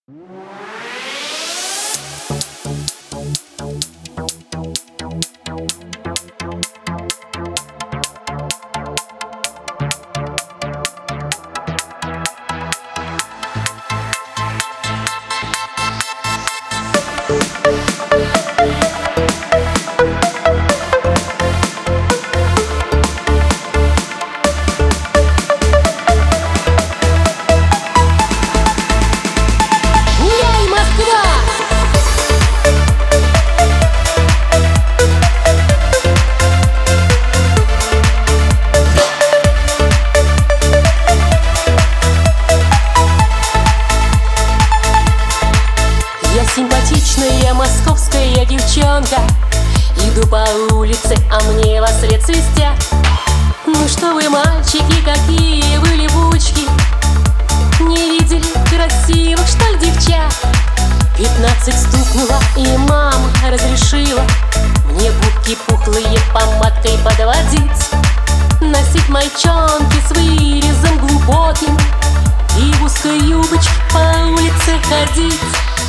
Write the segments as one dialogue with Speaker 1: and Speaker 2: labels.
Speaker 1: Симпатичная московская девчонка, иду по улице, а мне во след свистят. Ну что вы, мальчики, какие вы липучки, не видели красивых, что ли, девчат? 15 стукнула, и мама разрешила мне губки пухлые помадкой подводить, носить мальчонки с вырезом глубоким и в узкой юбочке по улице ходить.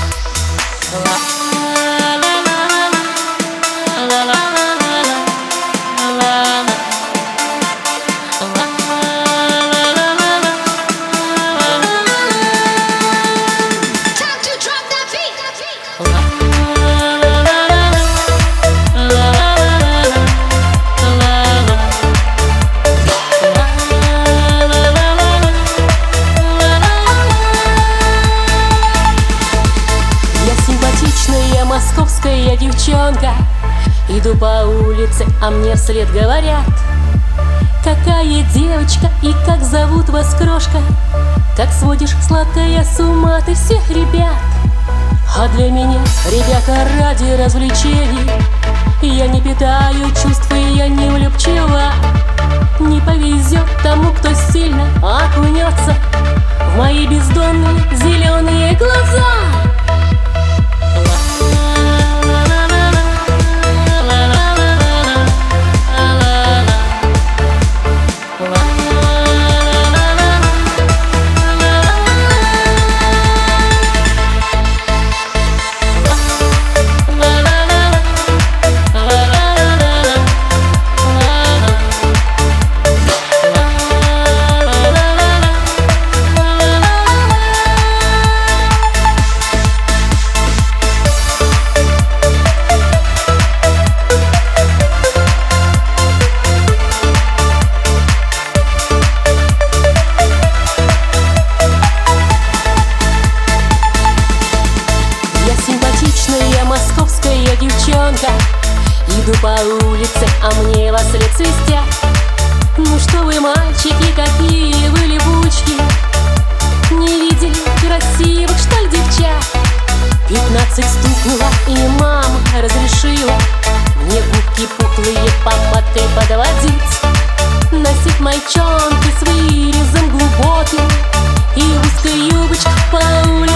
Speaker 1: Симпатичная московская девчонка, иду по улице, а мне вслед говорят: какая девочка и как зовут вас, крошка? Как сводишь, сладкая, с ума ты всех ребят. А для меня, ребята, ради развлечений я не питаю чувств, и я не влюбчива. Не повезет тому, кто сильно окунется в мои бездонные зеленые глаза. Симпатичная московская девчонка, иду по улице, а мне во след свистят. Ну что вы, мальчики, какие вы липучки, не видели красивых, что ли, девчат? 15 стукнула, и мама разрешила мне губки пухлые помадкой подводить, носить мальчонки с вырезом глубоким и в узкой юбочке по улице